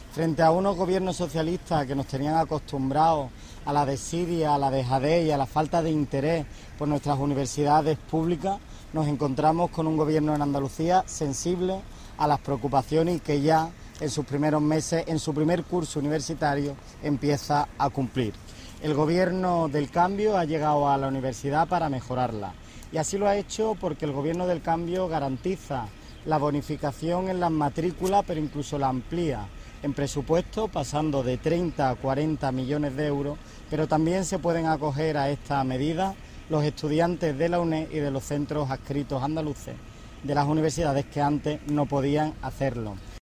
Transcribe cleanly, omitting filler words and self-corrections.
Frente a unos gobiernos socialistas que nos tenían acostumbrados a la desidia, a la dejadez y a la falta de interés por nuestras universidades públicas, nos encontramos con un gobierno en Andalucía sensible a las preocupaciones y que ya en sus primeros meses, en su primer curso universitario, empieza a cumplir. El gobierno del cambio ha llegado a la universidad para mejorarla y así lo ha hecho porque el gobierno del cambio garantiza la bonificación en las matrículas, pero incluso la amplía en presupuesto, pasando de 30 a 40 millones de euros, pero también se pueden acoger a esta medida los estudiantes de la UNED y de los centros adscritos andaluces, de las universidades que antes no podían hacerlo.